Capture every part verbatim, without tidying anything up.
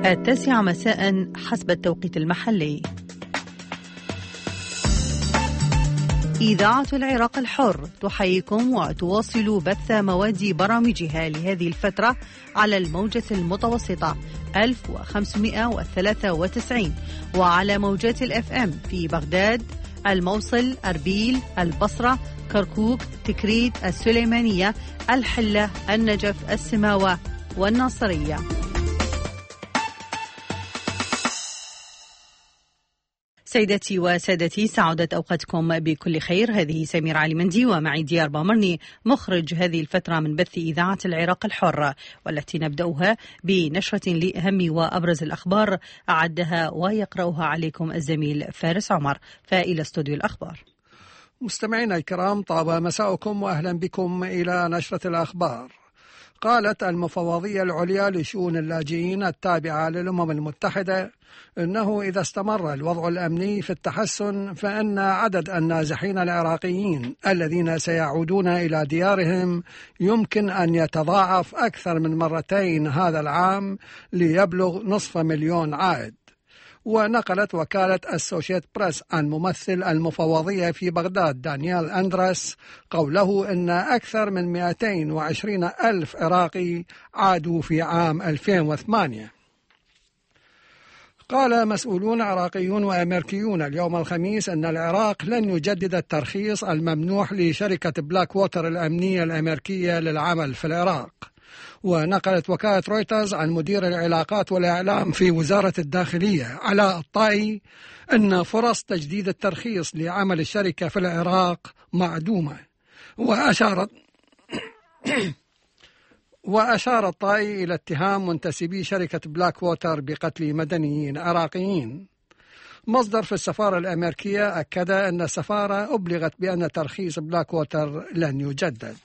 التاسعة مساء حسب التوقيت المحلي. إذاعة العراق الحر تحييكم وتواصل بث مواد برامجها لهذه الفترة على الموجة المتوسطة ألف وخمسمائة وثلاثة وتسعين وعلى موجات الأف أم في بغداد، الموصل، أربيل، البصرة، كركوك، تكريت، السليمانية، الحلة، النجف، السماوة والناصرية. سيداتي وسادتي، سعادت أوقاتكم بكل خير. هذه سمير علي مندي ومعي ديار بامرني مخرج هذه الفترة من بث إذاعة العراق الحر، والتي نبدأها بنشرة لأهم وأبرز الأخبار أعدها ويقرأها عليكم الزميل فارس عمر. فإلى استوديو الأخبار. مستمعينا الكرام، طاب مساءكم وأهلا بكم إلى نشرة الأخبار. قالت المفوضية العليا لشؤون اللاجئين التابعة للأمم المتحدة إنه إذا استمر الوضع الأمني في التحسن فإن عدد النازحين العراقيين الذين سيعودون إلى ديارهم يمكن أن يتضاعف أكثر من مرتين هذا العام ليبلغ نصف مليون عائد. ونقلت وكالة السوشيت بريس عن ممثل المفوضية في بغداد دانيال أندرس قوله إن أكثر من مئتين وعشرين ألف عراقي عادوا في عام ألفين وثمانية. قال مسؤولون عراقيون وأمريكيون اليوم الخميس أن العراق لن يجدد الترخيص الممنوح لشركة بلاك ووتر الأمنية الأمريكية للعمل في العراق. ونقلت وكالة رويترز عن مدير العلاقات والإعلام في وزارة الداخلية علاء الطائي أن فرص تجديد الترخيص لعمل الشركة في العراق معدومة. وأشارت وأشار الطائي إلى اتهام منتسبي شركة بلاك ووتر بقتل مدنيين عراقيين. مصدر في السفارة الأمريكية أكد أن السفارة أبلغت بأن ترخيص بلاك ووتر لن يجدد.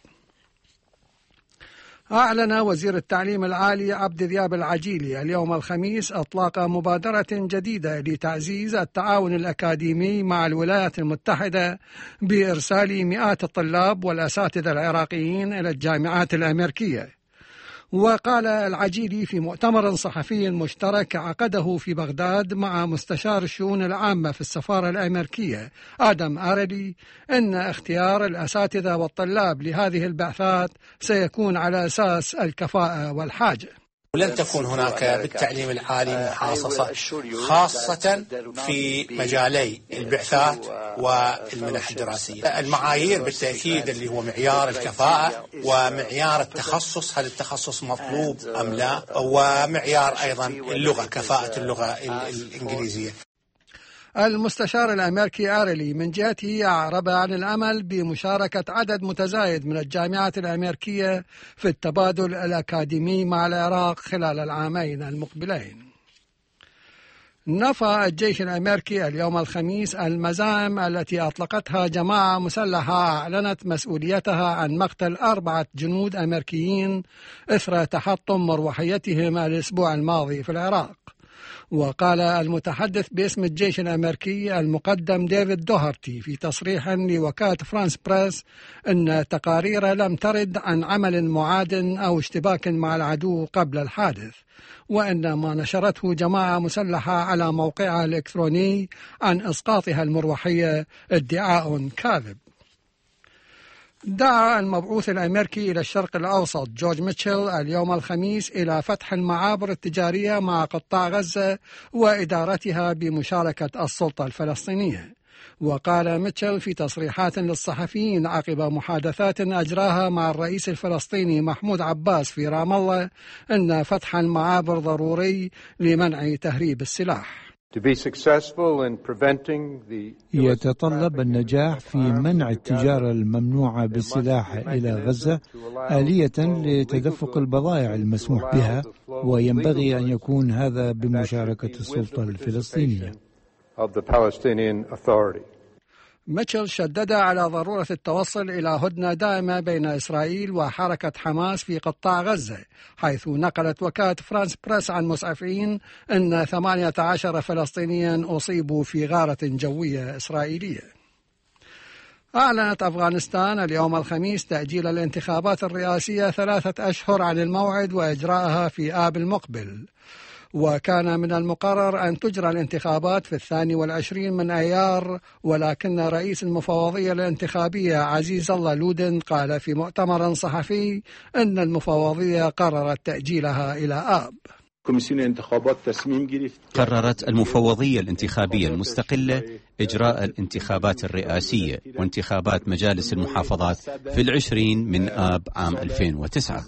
أعلن وزير التعليم العالي عبد ذياب العجيلي اليوم الخميس إطلاق مبادرة جديدة لتعزيز التعاون الأكاديمي مع الولايات المتحدة بإرسال مئات الطلاب والأساتذة العراقيين إلى الجامعات الأمريكية. وقال العجيلي في مؤتمر صحفي مشترك عقده في بغداد مع مستشار الشؤون العامة في السفارة الأمريكية آدم آرلي أن اختيار الأساتذة والطلاب لهذه البعثات سيكون على أساس الكفاءة والحاجة. ولن تكون هناك بالتعليم العالي محاصصة خاصة في مجالي البعثات والمنح الدراسية. المعايير بالتأكيد اللي هو معيار الكفاءة ومعيار التخصص، هل التخصص مطلوب أم لا، ومعيار أيضا اللغة، كفاءة اللغة الإنجليزية. المستشار الأمريكي آرلي من جهته أعرب عن الأمل بمشاركة عدد متزايد من الجامعات الأمريكية في التبادل الأكاديمي مع العراق خلال العامين المقبلين. نفى الجيش الأمريكي اليوم الخميس المزاعم التي أطلقتها جماعة مسلحة أعلنت مسؤوليتها عن مقتل أربعة جنود أمريكيين إثر تحطم مروحيتهم الأسبوع الماضي في العراق. وقال المتحدث باسم الجيش الأمريكي المقدم ديفيد دوهرتي في تصريح لوكالة فرانس بريس أن تقارير لم ترد عن عمل معاد أو اشتباك مع العدو قبل الحادث، وأن ما نشرته جماعة مسلحة على موقعها الإلكتروني عن إسقاطها المروحية ادعاء كاذب. دعا المبعوث الأمريكي إلى الشرق الأوسط جورج ميتشل اليوم الخميس إلى فتح المعابر التجارية مع قطاع غزة وإدارتها بمشاركة السلطة الفلسطينية. وقال ميتشل في تصريحات للصحفيين عقب محادثات أجراها مع الرئيس الفلسطيني محمود عباس في رام الله أن فتح المعابر ضروري لمنع تهريب السلاح. يتطلب النجاح في منع التجارة الممنوعة بالسلاح إلى غزة آلية لتدفق البضائع المسموح بها، وينبغي أن يكون هذا بمشاركة السلطة الفلسطينية. ميتشل شدد على ضرورة التوصل إلى هدنة دائمة بين إسرائيل وحركة حماس في قطاع غزة، حيث نقلت وكالة فرانس بريس عن مسعفين أن ثمانية عشر فلسطينيا أصيبوا في غارة جوية إسرائيلية. أعلنت أفغانستان اليوم الخميس تأجيل الانتخابات الرئاسية ثلاثة أشهر عن الموعد وإجراءها في آب المقبل. وكان من المقرر أن تجرى الانتخابات في الثاني والعشرين من أيار، ولكن رئيس المفوضية الانتخابية عزيز الله لودن قال في مؤتمر صحفي أن المفوضية قررت تأجيلها إلى آب. قررت المفوضية الانتخابية المستقلة إجراء الانتخابات الرئاسية وانتخابات مجالس المحافظات في العشرين من آب عام ألفين وتسعة.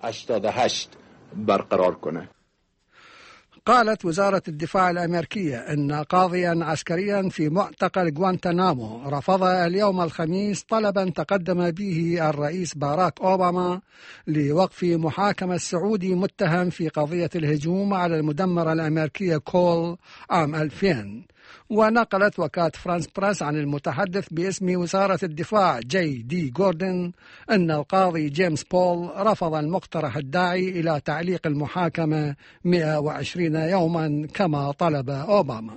قالت وزارة الدفاع الأمريكية أن قاضيا عسكريا في معتقل غوانتنامو رفض اليوم الخميس طلبا تقدم به الرئيس باراك أوباما لوقف محاكمة السعودي متهم في قضية الهجوم على المدمرة الأمريكية كول عام ألفين. ونقلت وكالة فرانس بريس عن المتحدث باسم وزارة الدفاع جي دي جوردن أن القاضي جيمس بول رفض المقترح الداعي إلى تعليق المحاكمة مئة وعشرين يوما كما طلب أوباما.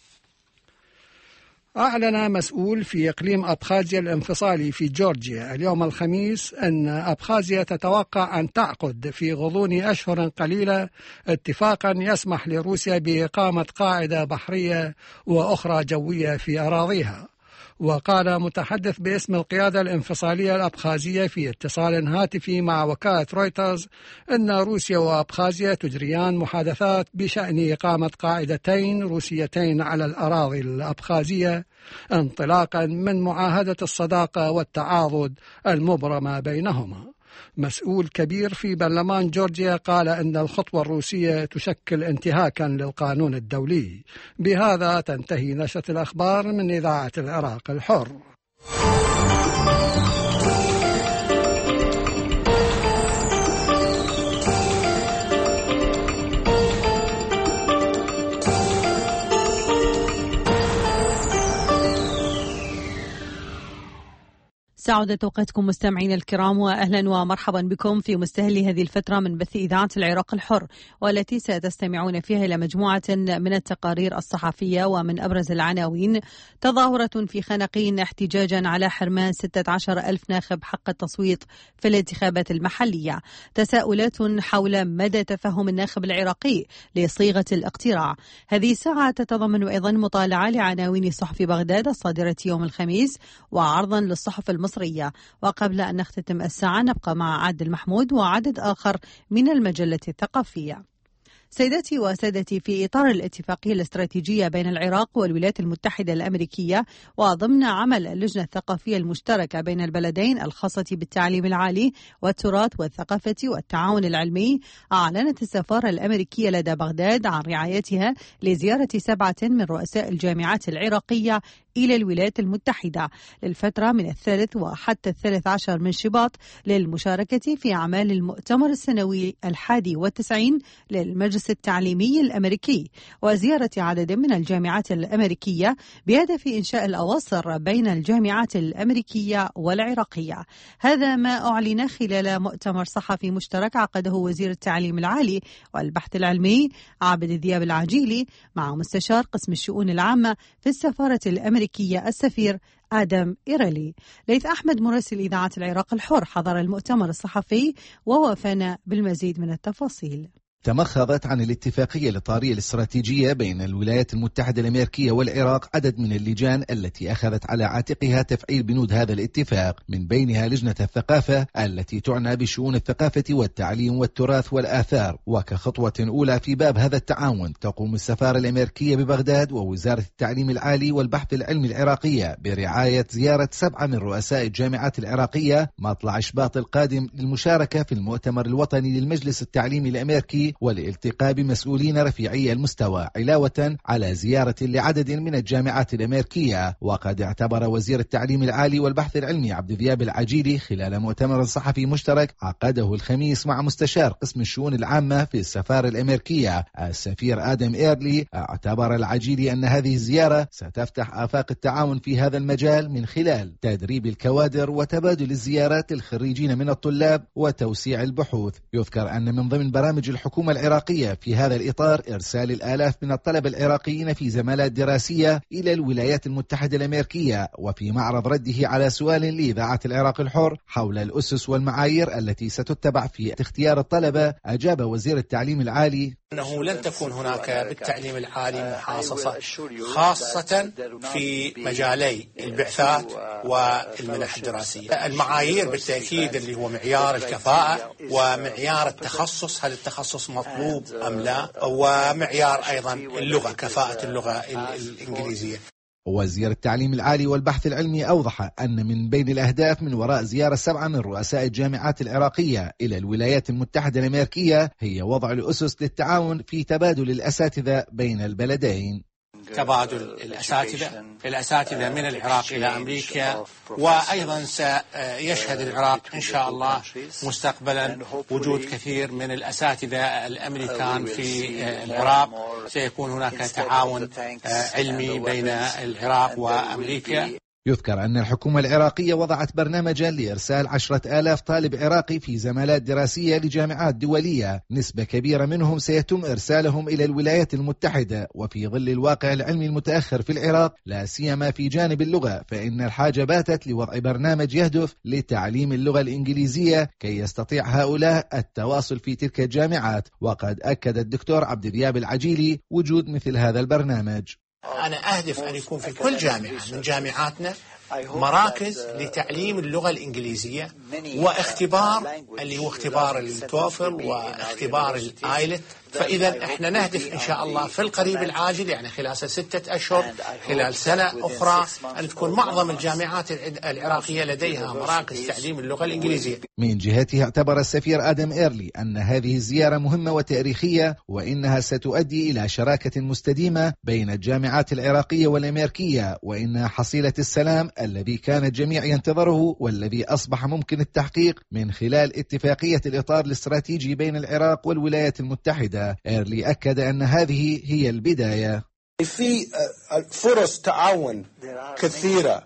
أعلن مسؤول في إقليم أبخازيا الانفصالي في جورجيا اليوم الخميس أن أبخازيا تتوقع أن تعقد في غضون أشهر قليلة اتفاقا يسمح لروسيا بإقامة قاعدة بحرية وأخرى جوية في أراضيها. وقال متحدث باسم القيادة الانفصالية الأبخازية في اتصال هاتفي مع وكالة رويترز أن روسيا وأبخازيا تجريان محادثات بشأن إقامة قاعدتين روسيتين على الأراضي الأبخازية انطلاقا من معاهدة الصداقة والتعاضد المبرمة بينهما. مسؤول كبير في برلمان جورجيا قال أن الخطوة الروسية تشكل انتهاكا للقانون الدولي. بهذا تنتهي نشرة الأخبار من إذاعة العراق الحر. سعادة أوقاتكم مستمعين الكرام، وأهلا ومرحبا بكم في مستهل هذه الفترة من بث إذاعة العراق الحر، والتي ستستمعون فيها إلى مجموعة من التقارير الصحفية ومن أبرز العناوين: تظاهرة في خنقين احتجاجا على حرمان ستة عشر ألف ناخب حق التصويت في الانتخابات المحلية، تساؤلات حول مدى تفهم الناخب العراقي لصيغة الاقتراع. هذه الساعة تتضمن أيضا مطالعة لعناوين صحف بغداد الصادرة يوم الخميس وعرضا للصحف المصرية. وقبل أن نختتم الساعة نبقى مع عادل محمود وعدد آخر من المجلة الثقافية. سيداتي وسادتي، في إطار الاتفاقية الاستراتيجية بين العراق والولايات المتحدة الأمريكية وضمن عمل اللجنة الثقافية المشتركة بين البلدين الخاصة بالتعليم العالي والتراث والثقافة والتعاون العلمي، أعلنت السفارة الأمريكية لدى بغداد عن رعايتها لزيارة سبعة من رؤساء الجامعات العراقية إلى الولايات المتحدة للفترة من الثالث وحتى الثالث عشر من شباط للمشاركة في أعمال المؤتمر السنوي الحادي والتسعين للمجلس التعليمي الأمريكي، وزيارة عدد من الجامعات الأمريكية بهدف إنشاء الأواصر بين الجامعات الأمريكية والعراقية. هذا ما أعلن خلال مؤتمر صحفي مشترك عقده وزير التعليم العالي والبحث العلمي عابد ذياب العجيلي مع مستشار قسم الشؤون العامة في السفارة الأمريكية السفير آدم إيرلي. ليث أحمد مراسل إذاعة العراق الحر حضر المؤتمر الصحفي ووافانا بالمزيد من التفاصيل. تمخضت عن الاتفاقية الإطارية الاستراتيجية بين الولايات المتحدة الأمريكية والعراق عدد من اللجان التي أخذت على عاتقها تفعيل بنود هذا الاتفاق، من بينها لجنة الثقافة التي تعنى بشؤون الثقافة والتعليم والتراث والآثار. وكخطوة أولى في باب هذا التعاون تقوم السفارة الأمريكية ببغداد ووزارة التعليم العالي والبحث العلمي العراقية برعاية زيارة سبعة من رؤساء الجامعات العراقية مطلع شباط القادم للمشاركة في المؤتمر الوطني للمجلس التعليمي الأمريكي والالتقاء بمسؤولين رفيعي المستوى، علاوة على زيارة لعدد من الجامعات الأمريكية. وقد اعتبر وزير التعليم العالي والبحث العلمي عبد ذياب العجيلي خلال مؤتمر صحفي مشترك عقده الخميس مع مستشار قسم الشؤون العامة في السفارة الأمريكية السفير آدم إيرلي، اعتبر العجيلي أن هذه الزيارة ستفتح آفاق التعاون في هذا المجال من خلال تدريب الكوادر وتبادل الزيارات للخريجين من الطلاب وتوسيع البحوث. يذكر أن من ضمن برامج الحكومة العراقية في هذا الإطار إرسال الآلاف من الطلبة العراقيين في زمالات دراسية إلى الولايات المتحدة الأمريكية. وفي معرض رده على سؤال لإذاعة العراق الحر حول الأسس والمعايير التي ستتبع في اختيار الطلبة، أجاب وزير التعليم العالي: أنه لن تكون هناك بالتعليم العالي محاصصة خاصة في مجالي البعثات والمنح الدراسية. المعايير بالتأكيد اللي هو معيار الكفاءة ومعيار التخصص، هل التخصص مطلوب أم لا، ومعيار أيضا اللغة، كفاءة اللغة الإنجليزية. وزير التعليم العالي والبحث العلمي أوضح أن من بين الأهداف من وراء زيارة سبعة من رؤساء الجامعات العراقية إلى الولايات المتحدة الأمريكية هي وضع الأسس للتعاون في تبادل الأساتذة بين البلدين. تبادل الأساتذة الأساتذة من العراق إلى أمريكا، وأيضا سيشهد العراق إن شاء الله مستقبلا وجود كثير من الأساتذة الأمريكان في العراق. سيكون هناك تعاون علمي بين العراق وأمريكا. يذكر أن الحكومة العراقية وضعت برنامجا لإرسال عشرة آلاف طالب عراقي في زمالات دراسية لجامعات دولية، نسبة كبيرة منهم سيتم إرسالهم إلى الولايات المتحدة. وفي ظل الواقع العلمي المتأخر في العراق لا سيما في جانب اللغة، فإن الحاجة باتت لوضع برنامج يهدف لتعليم اللغة الإنجليزية كي يستطيع هؤلاء التواصل في تلك الجامعات. وقد أكد الدكتور عبد الدياب العجيلي وجود مثل هذا البرنامج. أنا أهدف أن يكون في كل جامعة من جامعاتنا مراكز لتعليم اللغة الإنجليزية واختبار اللي هو اختبار التوفل واختبار الآيلت. فإذا احنا نهدف إن شاء الله في القريب العاجل، يعني خلال ستة أشهر، خلال سنة أخرى، أن تكون معظم الجامعات العراقية لديها مراكز تعليم اللغة الإنجليزية. من جهته اعتبر السفير آدم إيرلي أن هذه الزيارة مهمة وتاريخية، وإنها ستؤدي إلى شراكة مستديمة بين الجامعات العراقية والأمريكية، وإنها حصيلة السلام الذي كان الجميع ينتظره والذي أصبح ممكن التحقيق من خلال اتفاقية الإطار الاستراتيجي بين العراق والولايات المتحدة. إيرلي أكد أن هذه هي البداية. في فرص تعاون كثيرة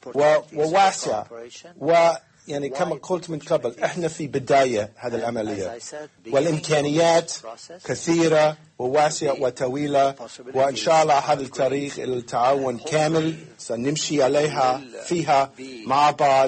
وواسعة، ويعني كما قلت من قبل احنا في بداية هذه العملية، والإمكانيات كثيرة وواسعة وطويلة، وإن شاء الله هذا التاريخ التعاون كامل سنمشي عليها فيها مع بعض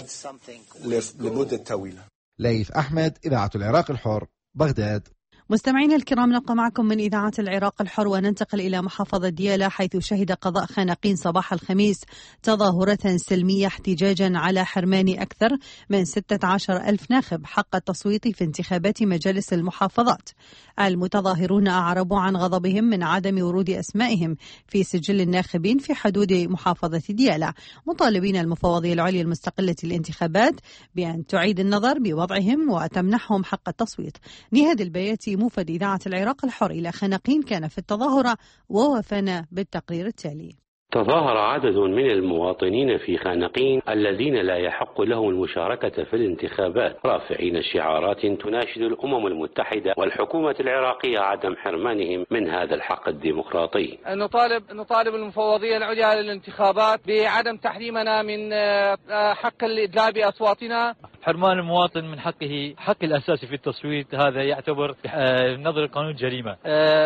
لمدة طويلة. ليث أحمد، إذاعة العراق الحر، بغداد. مستمعينا الكرام، نبقى معكم من إذاعة العراق الحر وننتقل إلى محافظة ديالى، حيث شهد قضاء خانقين صباح الخميس تظاهرة سلمية احتجاجا على حرمان أكثر من ستة عشر ألف ناخب حق التصويت في انتخابات مجالس المحافظات. المتظاهرون أعربوا عن غضبهم من عدم ورود أسمائهم في سجل الناخبين في حدود محافظة ديالى، مطالبين المفوضية العليا المستقلة للانتخابات بأن تعيد النظر بوضعهم وتمنحهم حق التصويت. نهاد البياتي موفد إذاعة العراق الحر إلى خنقين كان في التظاهرة ووافانا بالتقرير التالي. تظاهر عدد من المواطنين في خانقين الذين لا يحق لهم المشاركة في الانتخابات، رافعين شعارات تناشد الأمم المتحدة والحكومة العراقية عدم حرمانهم من هذا الحق الديمقراطي. نطالب نطالب المفوضية العليا للانتخابات بعدم تحريمنا من حق الإدلاء بأصواتنا. حرمان المواطن من حقه حق الأساسي في التصويت، هذا يعتبر نظر القانون جريمة.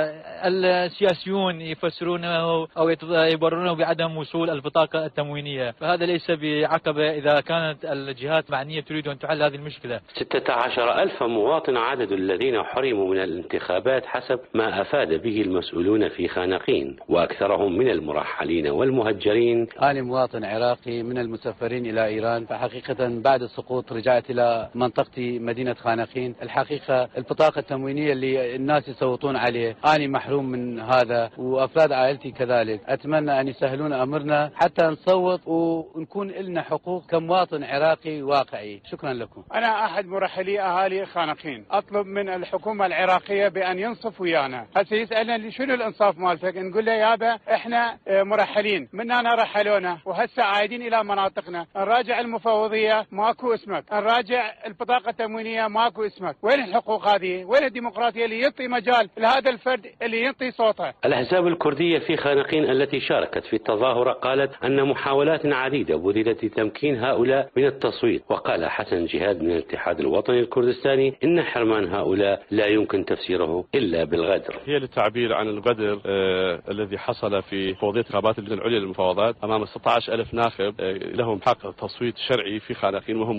السياسيون يفسرونه أو يبررونه بعدم وصول البطاقة التموينية، فهذا ليس بعقبة إذا كانت الجهات معنية تريد أن تحل هذه المشكلة. ستة عشر ألف مواطن عدد الذين حرموا من الانتخابات حسب ما أفاد به المسؤولون في خانقين، وأكثرهم من المرحلين والمهجرين. أنا مواطن عراقي من المسافرين إلى إيران، فحقيقة بعد السقوط رجعت إلى منطقتي مدينة خانقين. الحقيقة البطاقة التموينية اللي الناس يصوتون عليه أنا محروم من هذا، وأفراد عائلتي كذلك. أتمنى أن يسهلون أمرنا حتى نصوت ونكون لنا حقوق كمواطن عراقي واقعي. شكرا لكم. أنا أحد مرحلي أهالي خانقين، أطلب من الحكومة العراقية بأن ينصف ويانا. هسه يسألنا شنو الإنصاف مالتك، نقول له يابا إحنا مرحلين مننا رحلونا وهسه عايدين إلى مناطقنا، نراجع المفوضية ماكو اسمك، نراجع البطاقة التموينية ماكو اسمك. وين الحقوق هذه؟ وين الديمقراطية اللي يعطي مجال لهذا الفرد اللي يعطي صوته؟ الأحزاب الكردية في خانقين التي شاركت في التظاهرة قالت أن محاولات عديدة بذلت لتمكين هؤلاء من التصويت. وقال حسن جهاد من الاتحاد الوطني الكردستاني إن حرمان هؤلاء لا يمكن تفسيره إلا بالغدر. هي للتعبير عن الغدر آه الذي حصل في مفوضية انتخابات اللجنة العليا للمفاوضات أمام ستة عشر ألف ناخب آه لهم حق تصويت شرعي في خانقين، وهم من نفوس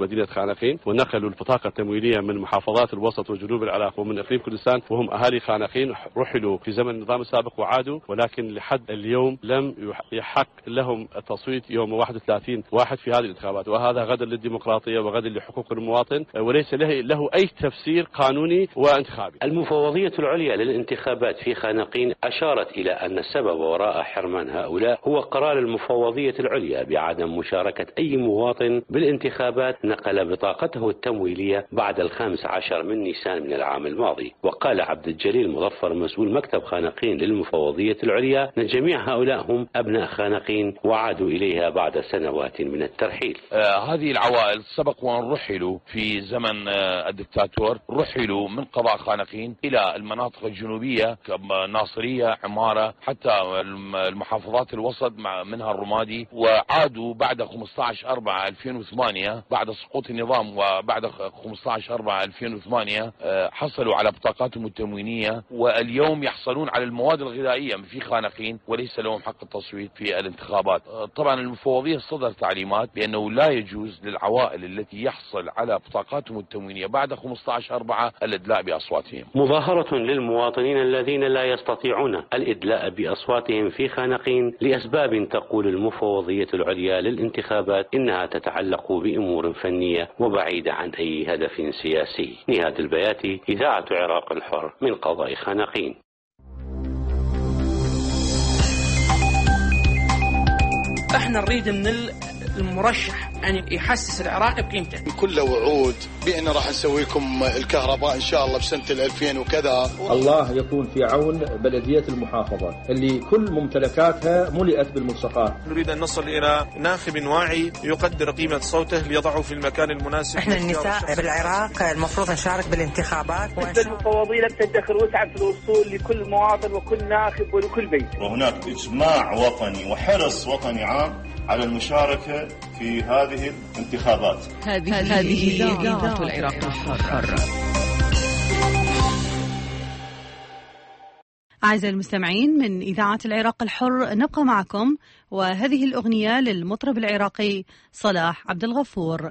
مدينة خانقين، ونقلوا البطاقة التموينية من محافظات الوسط وجنوب العراق ومن إقليم كردستان وهم أهالي خانقين، رحلوا في زمن النظام السابق وعادوا، ولكن لحد اليوم لم يحق لهم التصويت يوم واحد وثلاثين واحد في هذه الانتخابات، وهذا غدا للديمقراطية وغدا لحقوق المواطن، وليس له, له أي تفسير قانوني وانتخابي. المفوضية العليا للانتخابات في خانقين أشارت إلى أن السبب وراء حرمان هؤلاء هو قرار المفوضية العليا بعدم مشاركة أي مواطن بالانتخابات نقل بطاقته التمويلية بعد الخامس عشر من نيسان من العام الماضي. وقال عبد الجليل مظفر مسؤول مكتب خانقين للمفوضية العليا أن جميع هؤلاء هم أبناء خانقين وعادوا إليها بعد سنوات من الترحيل. آه هذه العوائل سبق وأن رحلوا في زمن آه الدكتاتور، رحلوا من قضاء خانقين إلى المناطق الجنوبية ناصرية عمارة حتى المحافظات الوسط منها الرمادي، وعادوا بعد خمسة عشر أربعة ألفين وثمانية بعد سقوط النظام، وبعد خمسة عشر أربعة ألفين وثمانية آه حصلوا على بطاقاتهم التموينية، واليوم يحصلون على المواد الغذائية في خانقين وليس لهم حق التصويت في الانتخابات. آه طبعا المفوضية صدر تعليمات بأنه لا يجوز للعوائل التي يحصل على بطاقاتهم التموينية بعد خمسة عشر أربعة الإدلاء بأصواتهم. مظاهرة للمواطنين الذين لا يستطيعون الإدلاء بأصواتهم في خانقين لأسباب تقول المفوضية العليا للانتخابات إنها تتعلق بأمور فنية وبعيدة عن أي هدف سياسي. نهاد البياتي، إذاعة عراق الحر من قضاء خانقين. احنا نريد من المرشح أن يحسس العراق بقيمته. كل وعود بأن راح نسوي لكم الكهرباء إن شاء الله بسنة الألفين وكذا. الله يكون في عون بلدية المحافظة اللي كل ممتلكاتها ملئت بالملصقات. نريد أن نصل إلى ناخب واعي يقدر قيمة صوته ليضعه في المكان المناسب. احنا النساء بالعراق المفروض نشارك بالانتخابات. المفوضية لم تدخر وسعة في الوصول لكل مواطن وكل ناخب ولكل بيت. وهناك إجماع وطني وحرص وطني عام على المشاركة في هذه الانتخابات. هذه هذه إذاعة العراق الحر. أعزائي المستمعين من إذاعة العراق الحر، نبقى معكم وهذه الأغنية للمطرب العراقي صلاح عبد الغفور.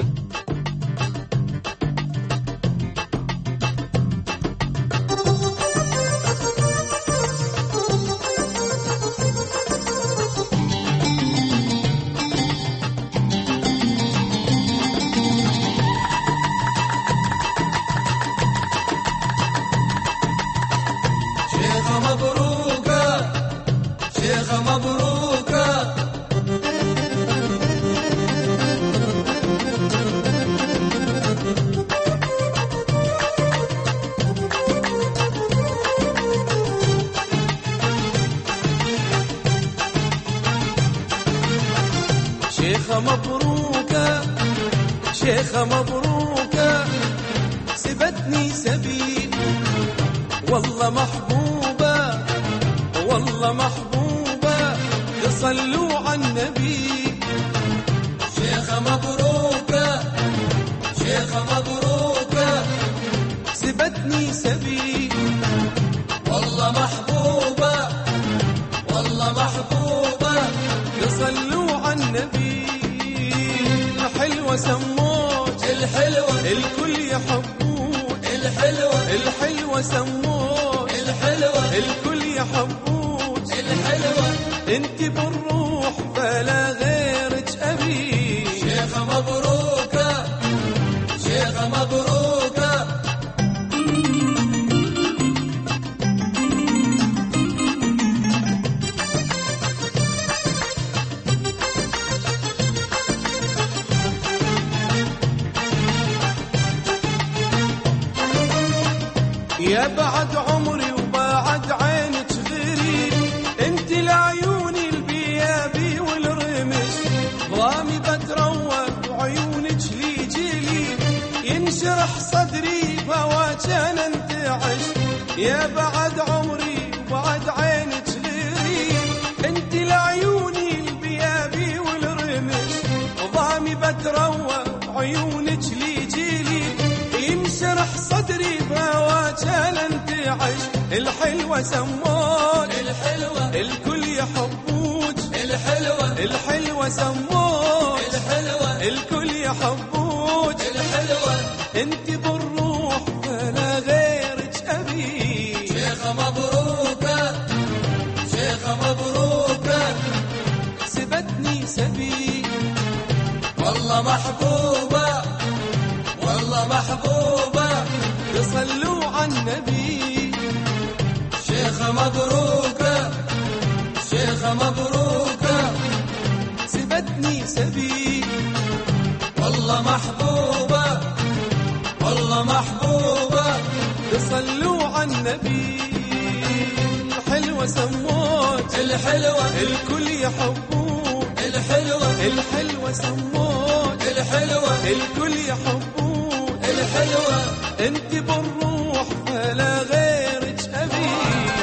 مبروكة شيخة مبروكة سبتني سبيل والله محبوبة والله محبوبة يصلوا على النبي. شيخة مبروكة شيخة مبروكة سبتني سبيل والله محبوبة والله محبوبة يصلوا على النبي. الحلوة سموت الحلوة الكل يحبوت الحلوة الحلوة سموت الحلوة الكل يحبوت الحلوة. انت بالروح فلا غيرك ابي. شيخة مبروكة شيخة مبروكة. يا بعد عمري وبعد عينك غيري، انت لعيوني البيابي والرمش ضامي بتروق وعيونك لي جيلي ينشرح صدري فواك انا انتعش. يا بعد عمري وبعد عينك غيري، انت لعيوني البيابي والرمش ضامي بتروق وعيونك لي جيلي ينشرح صدري فواك انا انتعش. الحلوة سموت الحلوة الكل يحبوك الحلوة الحلوة سموت الحلوة الكل يحبوك انت بالروح فلا غيرك ابي. شيخة مبروكة شيخة مبروكة سبتني سبي والله محبوبة والله محبوبة يصلوا على النبي. شيخة مبروكة شيخة مبروكة سبتني سبي والله محبوبة والله محبوبة يصلوا على النبي. الحلوة سموت الحلوة الكل يحبوك الحلوة الحلوة سموت الحلوة الكل يحبوك الحلوة انت بالروح فلا غيرك ابي.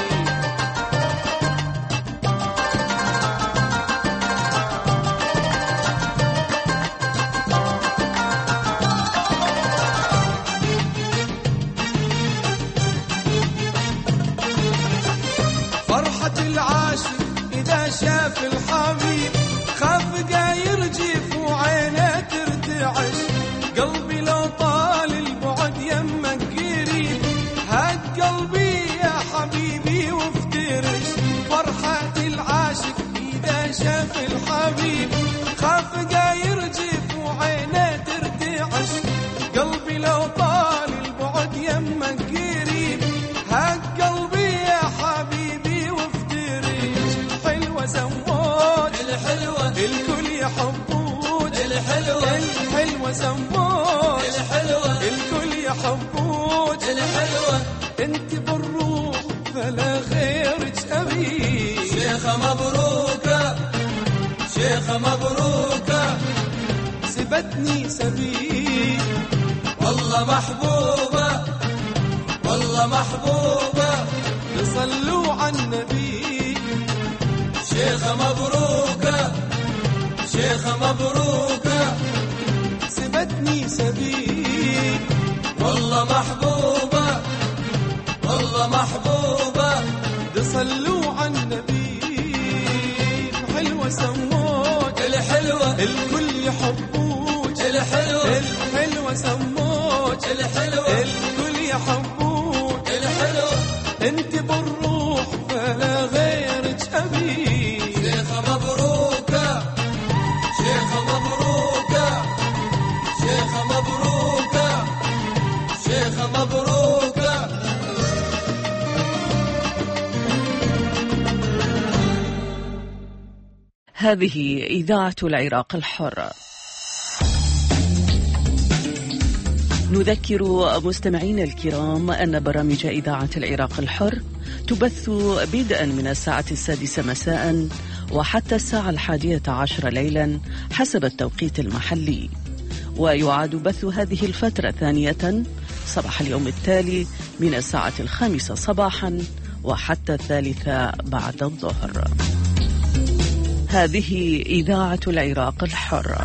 فرحة العاشق إذا شاف الحبيب خاف قاير جيف وعينه ترتعش. قلبي لو طال البعد يمك قريب هاد قلبي يا حبيبي وافترش. فرحة العاشق إذا شاف الحبيب خاف قاير جيف وعينه ترتعش. قلبي لو طال البعد يمك قريب هاد قلبي يا حبيبي وافترش. الحلوة سموت الحلوة الكل يحبوك الحلوة الحلوة سموت الحلوة الكل يحبوك الحلوة انت بالروح فلا غيرك ابي. شيخة مبروكة شيخة مبروكة سبتني سبي والله محبوبة والله محبوبة يصلوا على النبي. شيخة مبروكة شيخة مبروكة سبتني سبي والله محبوبة والله محبوبة يصلوا على النبي. الحلوة سموك الحلوة الكل يحبوك الحلوة الحلوة سموك الحلوة الكل يحبوك الحلوة انت بالروح فلا غيرك ابي. شيخة مبروكة شيخة مبروكة شيخة مبروكة شيخة مبروكة. هذه إذاعة العراق الحر. نذكر مستمعينا الكرام أن برامج إذاعة العراق الحر تبث بدءا من الساعة السادسة مساء وحتى الساعة الحادية عشر ليلا حسب التوقيت المحلي، ويعاد بث هذه الفترة ثانية صباح اليوم التالي من الساعة الخامسة صباحا وحتى الثالثة بعد الظهر. هذه إذاعة العراق الحر.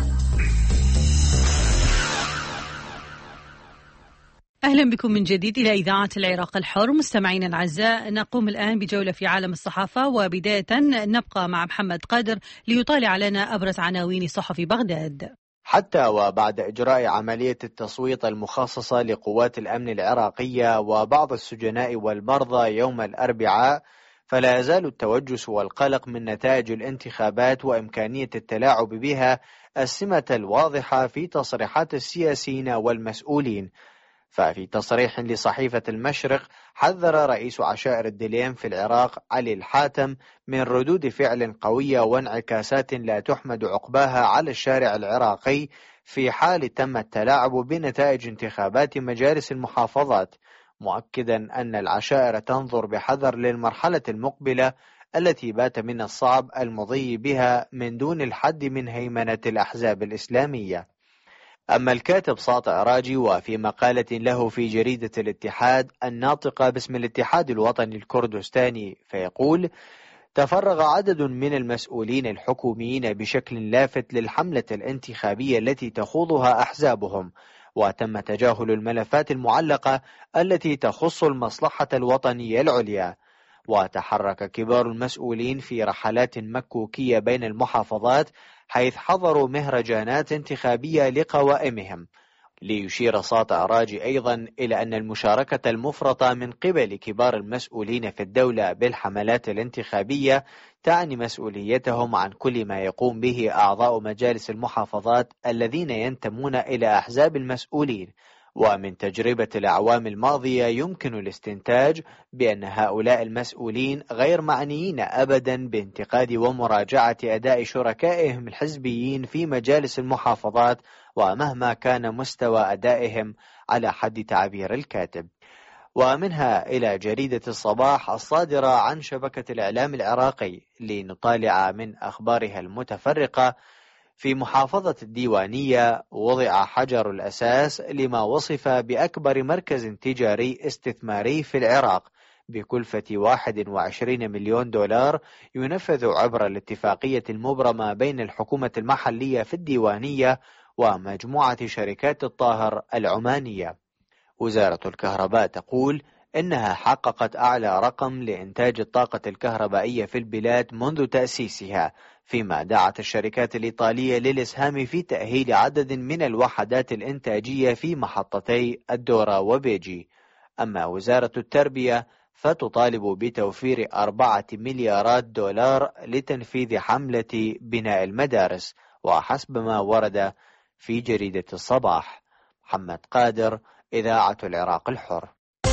أهلا بكم من جديد إلى إذاعة العراق الحر. مستمعينا الأعزاء، نقوم الآن بجولة في عالم الصحافة، وبداية نبقى مع محمد قادر ليطالع لنا أبرز عناوين صحف بغداد. حتى وبعد إجراء عملية التصويت المخصصة لقوات الأمن العراقية وبعض السجناء والمرضى يوم الأربعاء، فلا يزال التوجس والقلق من نتائج الانتخابات وإمكانية التلاعب بها السمة الواضحة في تصريحات السياسيين والمسؤولين. ففي تصريح لصحيفة المشرق حذر رئيس عشائر الدليم في العراق علي الحاتم من ردود فعل قوية وانعكاسات لا تحمد عقباها على الشارع العراقي في حال تم التلاعب بنتائج انتخابات مجالس المحافظات، مؤكدا أن العشائر تنظر بحذر للمرحلة المقبلة التي بات من الصعب المضي بها من دون الحد من هيمنة الأحزاب الإسلامية. أما الكاتب ساطع راجي وفي مقالة له في جريدة الاتحاد الناطقة باسم الاتحاد الوطني الكردستاني فيقول: تفرغ عدد من المسؤولين الحكوميين بشكل لافت للحملة الانتخابية التي تخوضها أحزابهم، وتم تجاهل الملفات المعلقة التي تخص المصلحة الوطنية العليا. وتحرك كبار المسؤولين في رحلات مكوكية بين المحافظات حيث حضروا مهرجانات انتخابية لقوائمهم، ليشير ساطع راجي أيضا إلى أن المشاركة المفرطة من قبل كبار المسؤولين في الدولة بالحملات الانتخابية تعني مسؤوليتهم عن كل ما يقوم به أعضاء مجالس المحافظات الذين ينتمون إلى أحزاب المسؤولين. ومن تجربة الأعوام الماضية يمكن الاستنتاج بأن هؤلاء المسؤولين غير معنيين أبدا بانتقاد ومراجعة أداء شركائهم الحزبيين في مجالس المحافظات ومهما كان مستوى أدائهم على حد تعبير الكاتب. ومنها إلى جريدة الصباح الصادرة عن شبكة الإعلام العراقي لنطالع من أخبارها المتفرقة. في محافظة الديوانية وضع حجر الأساس لما وصف بأكبر مركز تجاري استثماري في العراق بكلفة واحد وعشرين مليون دولار ينفذ عبر الاتفاقية المبرمة بين الحكومة المحلية في الديوانية ومجموعة شركات الطاهر العمانية. وزارة الكهرباء تقول إنها حققت أعلى رقم لإنتاج الطاقة الكهربائية في البلاد منذ تأسيسها، فيما دعت الشركات الإيطالية للإسهام في تأهيل عدد من الوحدات الإنتاجية في محطتي الدورة وبيجي. أما وزارة التربية فتطالب بتوفير أربعة مليارات دولار لتنفيذ حملة بناء المدارس، وحسب ما ورد في جريدة الصباح. محمد قادر، إذاعة العراق الحر.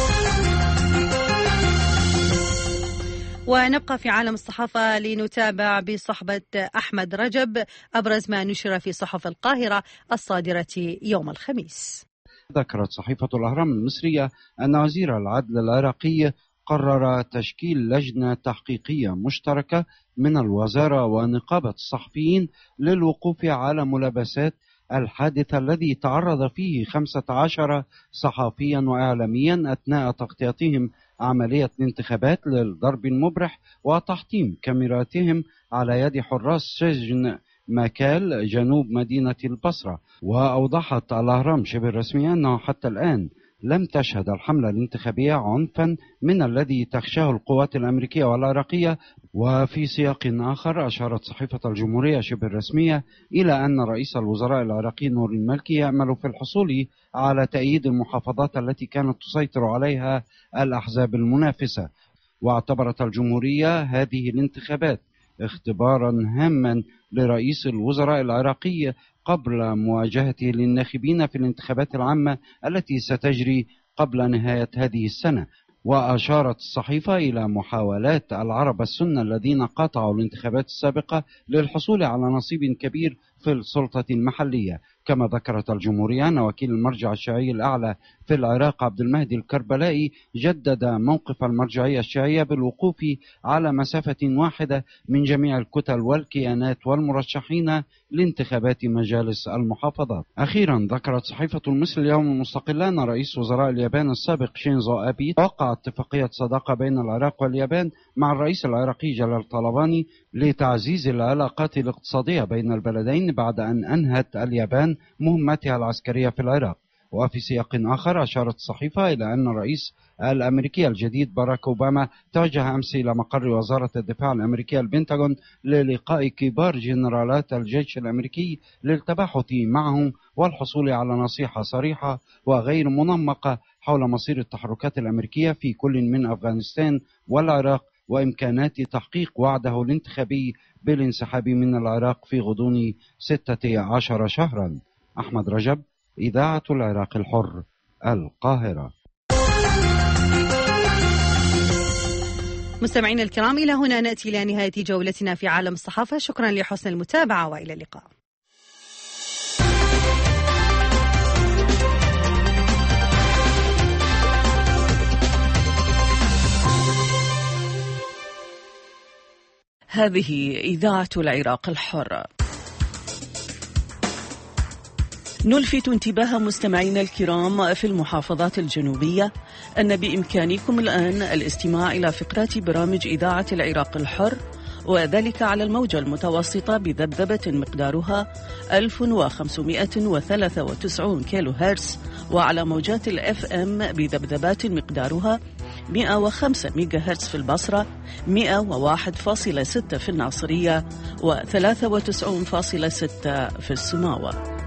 ونبقى في عالم الصحافة لنتابع بصحبة أحمد رجب أبرز ما نشر في صحف القاهرة الصادرة يوم الخميس. ذكرت صحيفة الأهرام المصرية أن وزير العدل العراقي قرر تشكيل لجنة تحقيقية مشتركة من الوزارة ونقابة الصحفيين للوقوف على ملابسات الحادث الذي تعرض فيه خمسة عشر صحفيا وإعلاميا أثناء تغطيتهم عملية الانتخابات للضرب المبرح وتحطيم كاميراتهم على يد حراس سجن ماكال جنوب مدينة البصرة. وأوضحت الأهرام شبه الرسمية أنه حتى الآن لم تشهد الحملة الانتخابية عنفا من الذي تخشاه القوات الأمريكية والعراقية. وفي سياق آخر أشارت صحيفة الجمهورية شبه الرسمية إلى أن رئيس الوزراء العراقي نور المالكي يأمل في الحصول على تأييد المحافظات التي كانت تسيطر عليها الأحزاب المنافسة. واعتبرت الجمهورية هذه الانتخابات اختبارا هاما لرئيس الوزراء العراقي قبل مواجهته للناخبين في الانتخابات العامة التي ستجري قبل نهاية هذه السنة. وأشارت الصحيفة إلى محاولات العرب السنة الذين قاطعوا الانتخابات السابقة للحصول على نصيب كبير في السلطة المحلية. كما ذكرت الجمهورية أن وكيل المرجع الشيعي الأعلى في العراق عبد المهدي الكربلائي جدد موقف المرجعية الشيعية بالوقوف على مسافة واحدة من جميع الكتل والكيانات والمرشحين لانتخابات مجالس المحافظات. أخيرا ذكرت صحيفة المصري اليوم المستقلة أن رئيس وزراء اليابان السابق شينزو أبي وقع اتفاقية صداقة بين العراق واليابان مع الرئيس العراقي جلال طلباني لتعزيز العلاقات الاقتصادية بين البلدين بعد أن أنهت اليابان مهمتها العسكرية في العراق. وفي سياق آخر أشارت الصحيفة إلى أن الرئيس الأمريكي الجديد باراك أوباما توجه أمس إلى مقر وزارة الدفاع الأمريكية البنتاغون للقاء كبار جنرالات الجيش الأمريكي للتباحث معهم والحصول على نصيحة صريحة وغير منمقة حول مصير التحركات الأمريكية في كل من أفغانستان والعراق وإمكانات تحقيق وعده الانتخابي بالانسحاب من العراق في غضون ستة عشر شهرا. أحمد رجب، إذاعة العراق الحر، القاهرة. مستمعينا الكرام، إلى هنا نأتي إلى نهاية جولتنا في عالم الصحافة. شكرا لحسن المتابعة وإلى اللقاء. هذه إذاعة العراق الحر. نلفت انتباه مستمعينا الكرام في المحافظات الجنوبية أن بإمكانكم الآن الاستماع إلى فقرات برامج إذاعة العراق الحر، وذلك على الموجة المتوسطة بذبذبة مقدارها ألف وخمسمائة وثلاثة وتسعين كيلو هرتز، وعلى موجات الأف أم بذبذبات مقدارها مئة وخمسة ميجا هرتز في البصرة، مئة وواحد فاصلة ستة في الناصرية، وثلاثة وتسعين فاصلة ستة في السماوة.